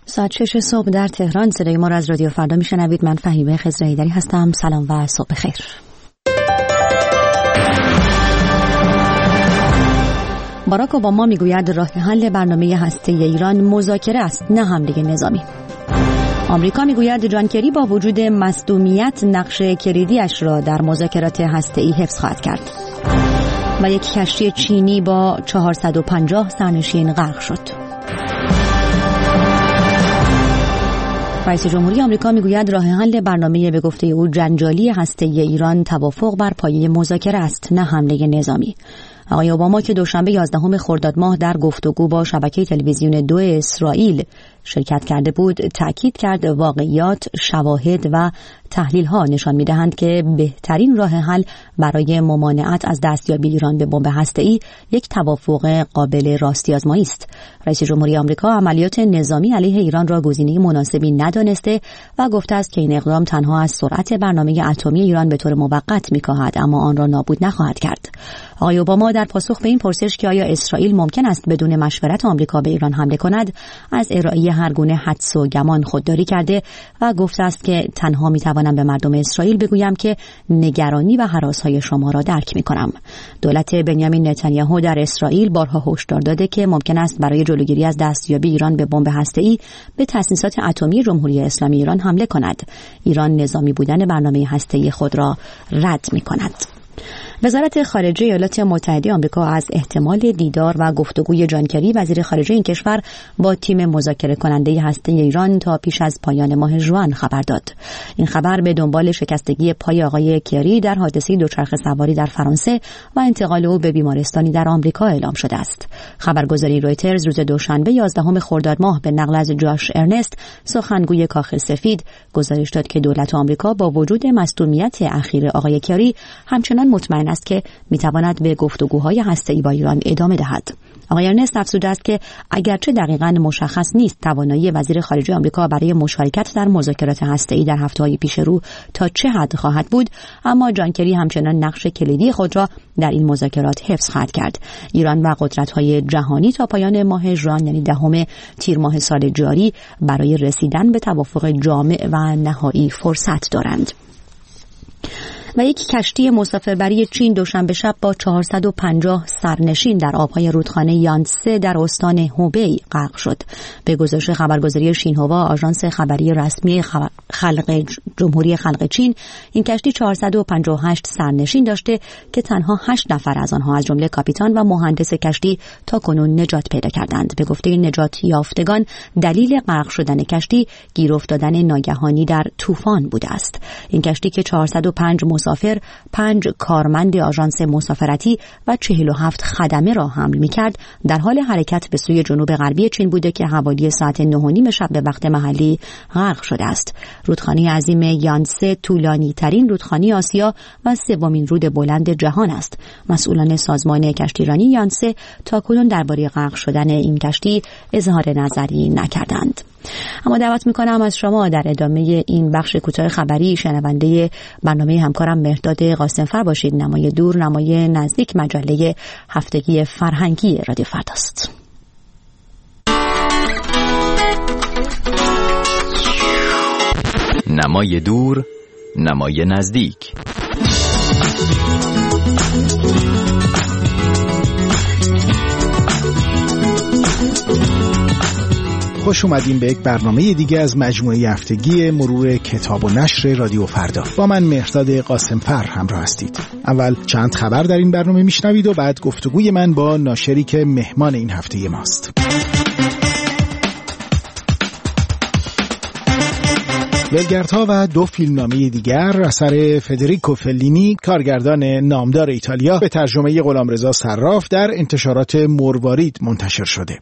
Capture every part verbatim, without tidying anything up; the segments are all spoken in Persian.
ساعت شش صبح در تهران صدای ما را از رادیو فردا میشنوید. من فهیمه خضرایی‌دری هستم. سلام و صبح بخیر. باراک اوباما میگوید راه حل برنامه هسته‌ای ایران مذاکره است، نه حمله نظامی. آمریکا میگوید جان کری با وجود مصدومیت نقش کلیدی‌اش را در مذاکرات هسته‌ای حفظ خواهد کرد. و یک کشتی چینی با چهارصد و پنجاه سرنشین غرق شد. رئیس جمهوری آمریکا میگوید راه حل برنامه به گفته او جنجالی هسته‌ای ایران توافق بر پایه مذاکره است، نه حمله نظامی. آقای اوباما که دوشنبه یازدهم خرداد ماه در گفتگو با شبکه تلویزیون دو اسرائیل شرکت کرده بود، تأکید کرد واقعیات، شواهد و تحلیل‌ها نشان می‌دهند که بهترین راه حل برای ممانعت از دستیابی ایران به بمب هسته‌ای یک توافق قابل راستی‌آزمایی است. رئیس جمهوری آمریکا عملیات نظامی علیه ایران را گزینه مناسبی ندانسته و گفته است که این اقدام تنها از سرعت برنامه اتمی ایران به طور موقت می‌کاهد، اما آن را نابود نخواهد کرد. آقای اوباما در پاسخ به این پرسش که آیا اسرائیل ممکن است بدون مشورت آمریکا به ایران حمله کند، از ارائه هر گونه حدس و گمان خودداری کرده و گفته است که تنها می‌توانم به مردم اسرائیل بگویم که نگرانی و هراس‌های شما را درک می‌کنم. دولت بنیامین نتانیاهو در اسرائیل بارها هشدار داده که ممکن است برای جلوگیری از دستیابی ایران به بمب هسته‌ای به تأسیسات اتمی جمهوری اسلامی ایران حمله کند. ایران نظامی بودن برنامه هسته‌ای خود را رد می‌کند. وزارت خارجه ایالات متحده آمریکا از احتمال دیدار و گفتگوی جان کری وزیر خارجه این کشور با تیم مذاکره کننده هسته‌ای ایران تا پیش از پایان ماه ژوئن خبر داد. این خبر به دنبال شکستگی پای آقای کری در حادثه دوچرخه سواری در فرانسه و انتقال او به بیمارستانی در آمریکا اعلام شده است. خبرگزاری رویترز روز دوشنبه یازدهم خرداد ماه به نقل از جاش ارنست، سخنگوی کاخ سفید، گزارش داد که دولت آمریکا با وجود مصدومیت اخیر آقای کری همچنان مطمئن است که میتواند به گفتگوهای هسته‌ای با ایران ادامه دهد. آقای ارنست افزوده است که اگرچه دقیقاً مشخص نیست توانایی وزیر خارجه آمریکا برای مشارکت در مذاکرات هسته‌ای در هفته‌های پیش رو تا چه حد خواهد بود، اما جان کری همچنان نقش کلیدی خود را در این مذاکرات حفظ خواهد کرد. ایران و قدرت‌های جهانی تا پایان ماه ژوئن یعنی دهم تیر ماه سال جاری برای رسیدن به توافق جامع و نهایی فرصت دارند. و یک کشتی مسافربری چین دوشنبه شب با چهارصد و پنجاه سرنشین در آبهای رودخانه یانسه در استان هوبی غرق شد. به گزارش خبرگزاری شینهوا آژانس خبری رسمی خلق جمهوری خلق چین، این کشتی چهارصد و پنجاه و هشت سرنشین داشته که تنها هشت نفر از آنها از جمله کاپیتان و مهندس کشتی تاکنون نجات پیدا کردند. به گفته نجات یافتگان دلیل غرق شدن کشتی گیر افتادن ناگهانی در طوفان بوده است. این کشتی که چهارصد و پنج مسافر، پنج کارمند آژانس مسافرتی و چهل و هفت خدمه را حمل می‌کرد، در حال حرکت به سوی جنوب غربی چین بوده که حوالی ساعت نه و نیم شب به وقت محلی غرق شده است. رودخانه عظیم یانسه طولانی ترین رودخانه آسیا و سومین رود بلند جهان است. مسئولان سازمان کشتیرانی یانسه تاکنون درباره غرق شدن این کشتی اظهار نظری نکردند. اما دعوت میکنم از شما در ادامه این بخش کوتاه خبری شنونده برنامه همکارم مهرداد قاسمفر باشید. نمای دور نمای نزدیک مجله هفتگی فرهنگی رادیو فرداست. نمای دور نمای نزدیک. خوش اومدیم به یک برنامه دیگه از مجموعه هفتگی مرور کتاب و نشر رادیو فردا. با من مهرداد قاسمفر همراه هستید. اول چند خبر در این برنامه میشنوید و بعد گفتگوی من با ناشری که مهمان این هفته ماست. ولگردها و دو فیلمنامه دیگر اثر فدریکو فلینی، کارگردان نامدار ایتالیا، به ترجمه غلامرضا صراف در انتشارات مروارید منتشر شده.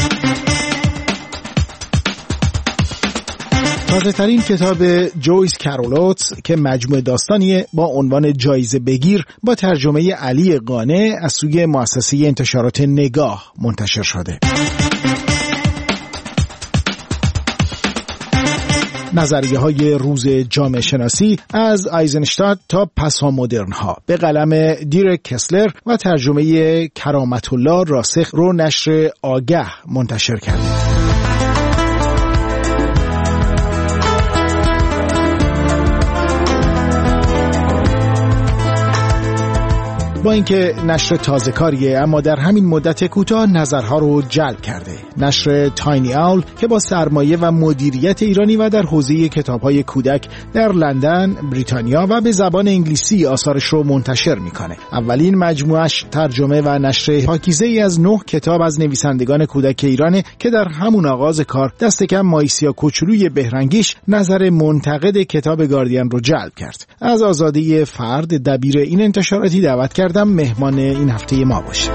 تازه‌ترین کتاب جویس کارولوتس که مجموعه داستانی با عنوان جایزه بگیر با ترجمه علی قانع از سوی مؤسسه انتشارات نگاه منتشر شده. نظریه های روز جامعه شناسی از آیزنشتاد تا پسامدرن ها به قلم دیرک کسلر و ترجمه کرامت الله راسخ رو نشر آگه منتشر کرده. با اینکه نشر تازه کاریه اما در همین مدت کوتاه نظرها رو جلب کرده. نشر تاینی اول که با سرمایه و مدیریت ایرانی و در حوزه کتاب‌های کودک در لندن، بریتانیا و به زبان انگلیسی آثارش رو منتشر میکنه. اولین مجموعش ترجمه و نشر پاکیزه‌ای از نه کتاب از نویسندگان کودک ایرانه که در همون آغاز کار دست کم مایسیا کوچولوی بهرنگیش نظر منتقد کتاب گاردین رو جلب کرد. از آزاده فرد دبیر این انتشاراتی دعوت کردم مهمان این هفته ما باشه.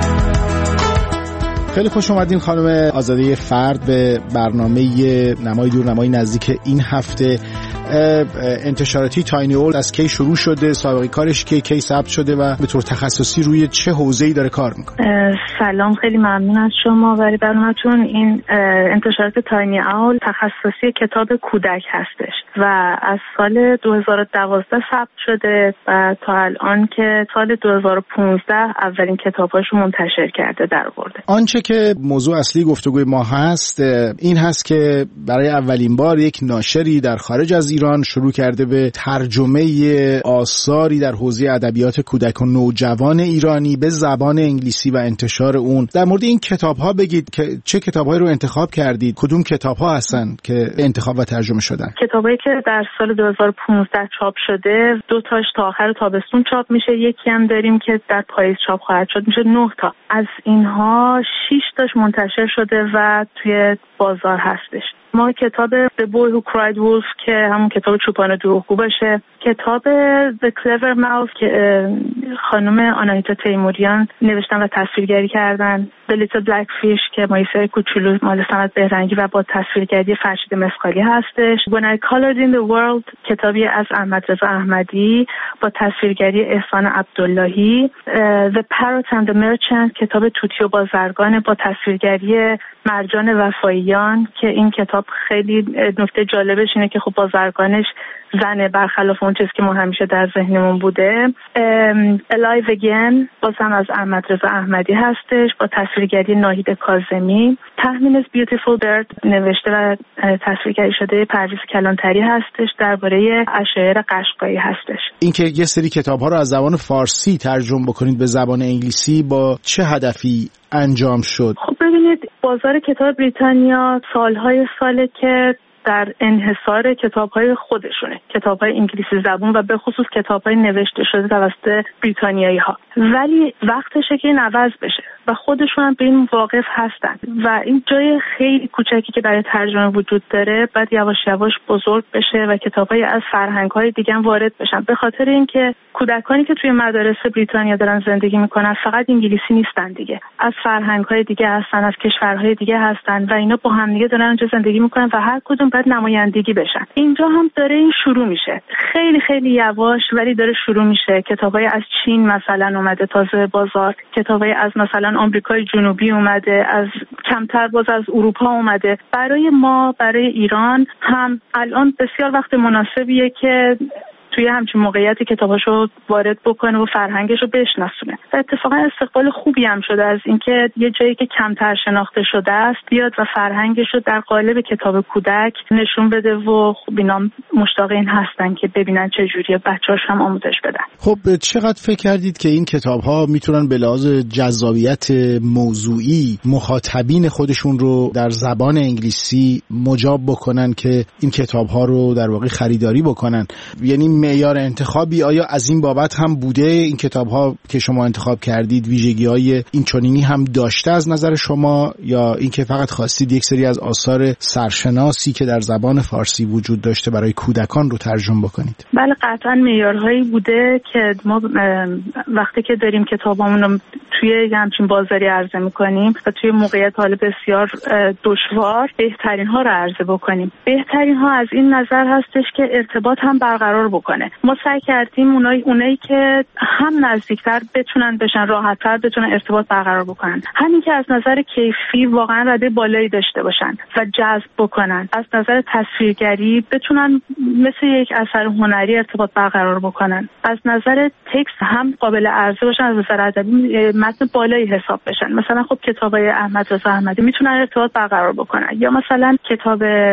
خیلی خوش اومدین خانم آزاده فرد به برنامه نمای دور نمای نزدیک این هفته. انتشاراتی تاینی اول از کی شروع شده؟ سابقه کارش کی کی ثبت شده و به طور تخصصی روی چه حوزه‌ای داره کار میکنه؟ سلام، خیلی ممنون از شما برای برنامه‌تون. این انتشارات تاینی اول تخصصی کتاب کودک هستش و از سال دو هزار و دوازده ثبت شده و تا الان که سال دو هزار و پانزده اولین کتاباشو منتشر کرده در آورده. آنچه که موضوع اصلی گفتگوی ما هست این هست که برای اولین بار یک ناشری در خارج از ایران شروع کرده به ترجمه آثاری در حوزه ادبیات کودک و نوجوان ایرانی به زبان انگلیسی و انتشار اون. در مورد این کتاب‌ها بگید که چه کتاب‌هایی رو انتخاب کردید؟ کدوم کتاب‌ها هستن که انتخاب و ترجمه شدن؟ کتابایی که در سال دو هزار و پانزده چاپ شده، دو تاش تا آخر تابستون چاپ میشه، یکی هم داریم که در پاییز چاپ خواهد شد، میشه نه تا. از اینها شش تاش منتشر شده و توی بازار هستش. ما کتاب The Boy Who Cried Wolf که همون کتاب چوپان دروغگو باشه، کتاب The Clever Mouse که خانم آناهیتا تیموریان نوشتن و تصویرگری کردن، The Little Black Fish که مایسای کوچولو مال سمت بهرنگی و با تصویرگری فرشید مسقالی هستش، When I Colored in the World کتابی از احمد رضا احمدی با تصویرگری احسان عبداللهی، The Parrot and the Merchant کتاب توتی و بازرگان با تصویرگری مرجان وفاییان که این کتاب خیلی نکته جالبش اینه که خب بازرگانش زنه برخلاف اون چیزی که ما همیشه در ذهنمون بوده. Alive Again بازم از احمد رضا احمدی هستش با تصویرگری ناهید کاظمی. تهمین Beautiful Bird نوشته و تصویرگری شده پرویز کلانتری هستش، درباره اشاعره قشقایی هستش. اینکه یه سری کتاب‌ها رو از زبان فارسی ترجمه بکنید به زبان انگلیسی با چه هدفی انجام شد؟ خب ببینید، بازار کتاب بریتانیا سالهای ساله که در انحصار کتاب‌های خودشونه، کتاب‌های انگلیسی زبان و به خصوص کتاب‌های نوشته شده توسط بریتانیایی‌ها، ولی وقتشه که این عوض بشه و خودشون هم به این واقف هستن و این جای خیلی کوچکی که برای ترجمه وجود داره بعد یواش یواش بزرگ بشه و کتاب‌های از فرهنگ‌های دیگه هم وارد بشن، به خاطر اینکه کودکانی که توی مدارس بریتانیا دارن زندگی میکنن فقط انگلیسی نیستن دیگه، از فرهنگ‌های دیگه هستن، از کشورهای دیگه هستن و اینا با هم دیگه دارن اونجا زندگی میکنن و هر کدوم باید نمایندگی بشن. اینجا هم داره این شروع میشه، خیلی خیلی یواش ولی داره شروع میشه. کتابای از چین مثلا اومده تازه بازار، کتابای از مثلا آمریکای جنوبی اومده، از کمتر باز از اروپا اومده. برای ما، برای ایران هم الان بسیار وقت مناسبیه که توی همچین موقعیتی کتاباشو وارد بکنه و فرهنگشو بشناسونه. و اتفاقا استقبال خوبی هم شده از اینکه یه جایی که کمتر شناخته شده است بیاد و فرهنگشو در قالب کتاب کودک نشون بده و خب اینا مشتاق این هستن که ببینن چه جوریه، بچه‌هاش هم آموزش بدن. خب چقدر فکر کردید که این کتاب‌ها میتونن به لحاظ جذابیت موضوعی مخاطبین خودشون رو در زبان انگلیسی مجاب بکنن که این کتاب‌ها رو در واقع خریداری بکنن؟ یعنی معیار انتخابی آیا از این بابت هم بوده؟ این کتاب‌ها که شما انتخاب کردید ویژگی‌های این چنینی هم داشته از نظر شما، یا اینکه فقط خواستید یک سری از آثار سرشناسی که در زبان فارسی وجود داشته برای کودکان رو ترجمه بکنید؟ بله قطعاً معیارهایی بوده که ما وقتی که داریم کتابامون رو توی همچین بازاری عرضه می‌کنیم و توی موقعیت حال بسیار دشوار بهترین ها رو عرضه بکنیم. بهترین ها از این نظر هستش که ارتباط هم برقرار بکنه. ما سعی کردیم اونایی اونایی که هم نزدیکتر بتونن بشن، راحت‌تر بتونن ارتباط برقرار بکنن، همین که از نظر کیفی واقعا رده بالایی داشته باشن و جذب بکنن، از نظر تصویرگری بتونن مثل یک اثر هنری ارتباط برقرار بکنن، از نظر تکست هم قابل عرضه باشن، از نظر ادبی متن بالایی حساب بشن. مثلا خب کتابای احمد رضا احمدی میتونن ارتباط برقرار بکنن، یا مثلا کتاب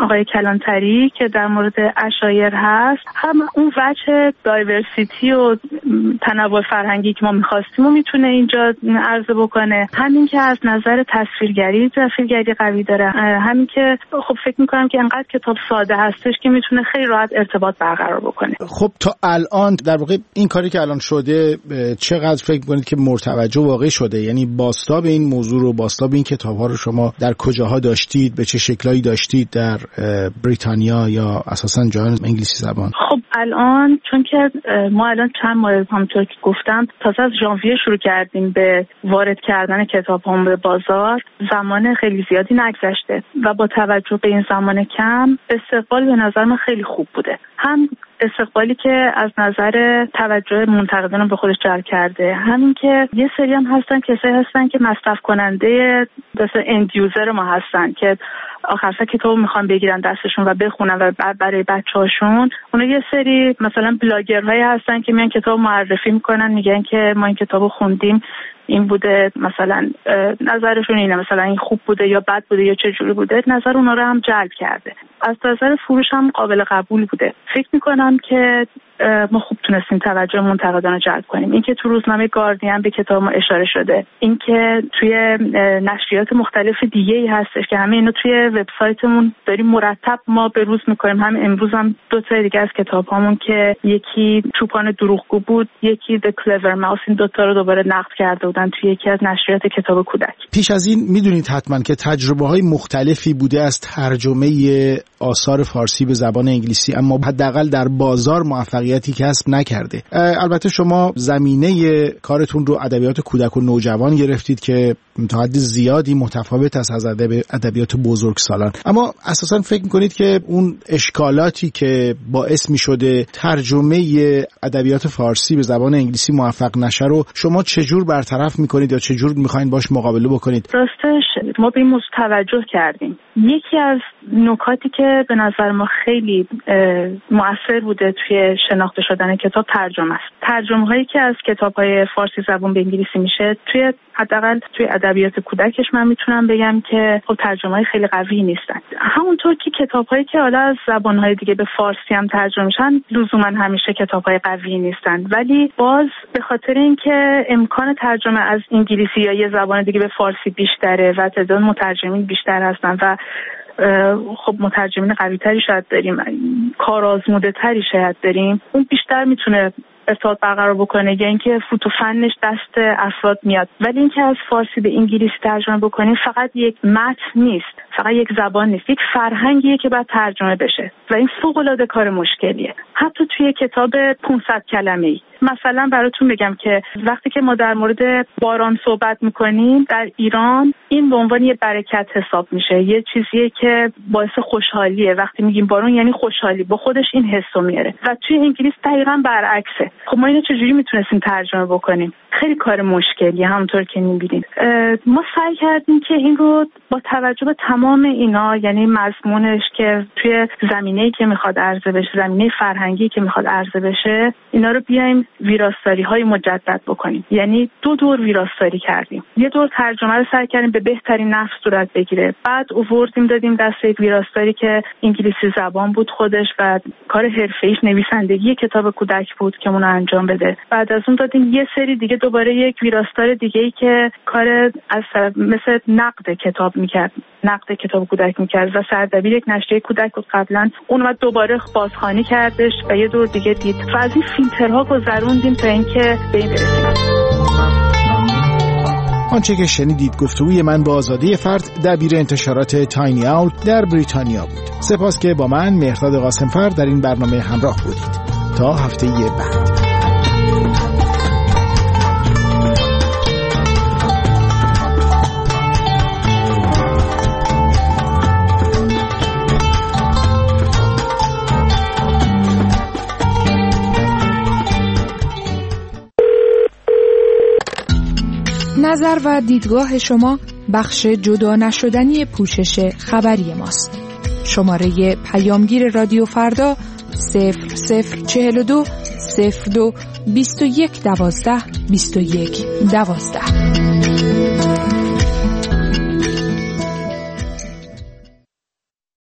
آقای کلانتری که در مورد عشایر هست، هم اون وجه دایورسیتی و تنوع فرهنگی که ما می‌خواستیم و میتونه اینجا عرضه بکنه، همین که از نظر تصویرگری تصویرگری قوی داره، همین که خب فکر می‌کنم که انقدر کتاب ساده هستش که میتونه خیلی راحت ارتباط برقرار بکنه. خب تا الان در واقع این کاری که الان شده چقدر فکر می‌کنید که مرتوجه واقعی شده؟ یعنی بازتاب این موضوع رو، بازتاب این کتاب‌ها رو شما در کجاها داشتید، به چه شکلایی داشتید در بریتانیا یا اساساً جهان انگلیسی زبان؟ خب الان چون که ما الان چند ماه همونطور که گفتم تازه از ژانویه شروع کردیم به وارد کردن کتاب‌ها به بازار، زمان خیلی زیادی نگذشته و با توجه به این زمان کم استقبال به نظر من خیلی خوب بوده. هم استقبالی که از نظر توجه منتقدان به خودش جلب کرده، همین که یه سری هم هستن کسایی هستن که مصرف کننده مثلا اند یوزر ما هستن که آخر سر کتابو میخوان بگیرن دستشون و بخونن و بعد برای بچه‌هاشون. اونا یه سری مثلا بلاگرهایی هستن که میان کتاب معرفی میکنن، میگن که ما این کتابو خوندیم، این بوده، مثلا نظرشون اینه، مثلا این خوب بوده یا بد بوده یا چه جوری بوده، نظر اونا رو هم جلب کرده. از نظر فروش هم قابل قبول بوده. فکر میکنم که ما خوب تونستیم توجه منتقدان رو جلب کنیم. اینکه تو روزنامه گاردین به کتاب ما اشاره شده، اینکه توی نشریات مختلف دیگه‌ای هستش که همه اینا توی وبسایتمون داریم مرتب ما به روز می‌کنیم. هم امروز هم دو تا دیگه از کتاب‌هامون که یکی چوپان دروغگو بود، یکی The Clever Mouse، این دو تا رو دوباره نقد کرده بودن توی یکی از نشریات کتاب کودک. پیش از این میدونید حتما که تجربه‌های مختلفی بوده از ترجمه آثار فارسی به زبان انگلیسی، اما حداقل در بازار موفقیتی کسب نکرده. البته شما زمینه کارتون رو ادبیات کودک و نوجوان گرفتید که تا حد زیادی متفاوت است از ادب ادبیات بزرگسالان، اما اساساً فکر می‌کنید که اون اشکالاتی که باعث می‌شده ترجمه ادبیات فارسی به زبان انگلیسی موفق نشه رو شما چجور برطرف می‌کنید یا چجور می‌خواید باش مقابله بکنید؟ راستش ما به این موضوع توجه کردیم. یکی از نکاتی که به نظر ما خیلی مؤثر بوده توی شناخته شدن کتاب ترجمه است. ترجمه هایی که از کتاب های فارسی زبان به انگلیسی میشه توی حداقل توی ادبیات کودکش من میتونم بگم که خب ترجمه های خیلی قوی نیستن. همونطور که کتاب هایی که حالا از زبان های دیگه به فارسی هم ترجمه میشن لزوما همیشه کتاب های قوی نیستن، ولی باز به خاطر اینکه امکان ترجمه از انگلیسی یا یه زبان دیگه به فارسی بیشتره و تعداد مترجمین بیشتر هستن و خب مترجمین قوی تری شاید داریم، کارآزموده تری شاید داریم، اون بیشتر میتونه ارتباط برقرار بکنه یا اینکه فوت و فنش دست افراد میاد. ولی اینکه از فارسی به انگلیسی ترجمه بکنیم فقط یک متن نیست، فقط یک زبان نیست، یک فرهنگیه که باید ترجمه بشه و این فوق‌العاده کار مشکلیه. حتی توی کتاب پانصد کلمه‌ای مثلا براتون بگم که وقتی که ما در مورد باران صحبت میکنیم در ایران، این به عنوان یه برکت حساب میشه، یه چیزیه که باعث خوشحالیه. وقتی میگیم بارون یعنی خوشحالی، با خودش این حسو میاره. و توی انگلیس دقیقاً برعکسه. خب ما اینو چجوری میتونستیم ترجمه بکنیم؟ خیلی کار مشکلیه. همونطور که میبینید ما سعی کردیم که این رو با توجه به تمام اینا، یعنی مضمونش که توی زمینه‌ای که میخواد عرضه بشه، زمینه فرهنگی که میخواد عرضه بشه، اینا رو بیایم ویراستاری‌های مجدد بکنیم. یعنی دو دور ویراستاری کردیم. یه دور ترجمه رو سعی کردیم به بهترین نحو صورت بگیره، بعد آوردیم دادیم دست یک ویراستاری که انگلیسی زبان بود خودش و کار حرفه‌ایش نویسندگی کتاب کودک بود که اون انجام بده. بعد از اون دادیم یه سری دیگه دوباره یک ویراستار دیگه‌ای که کار از مثل نقد کتاب می‌کرد، نقد کتاب کودک می‌کرد و سردبیر یک نشریه کودک بود قبلا، اون بعد دوباره بازخوانی کردش و یه دور دیگه دید و از این فیلترها گذروندیم تا اینکه به این برسیم. آنچه که شنیدید گفتگوی من با آزاده فرد دبیر انتشارات تاینی اول در بریتانیا بود. سپاس که با من مهرداد قاسمفر در این برنامه همراه بودید. تا هفته بعد. نظر و دیدگاه شما بخش جدا نشدنی پوشش خبری ماست. شماره پیامگیر رادیو فردا صفر صفر چهل و دو صفر دو بیست و یک دوازده بیست و یک دوازده.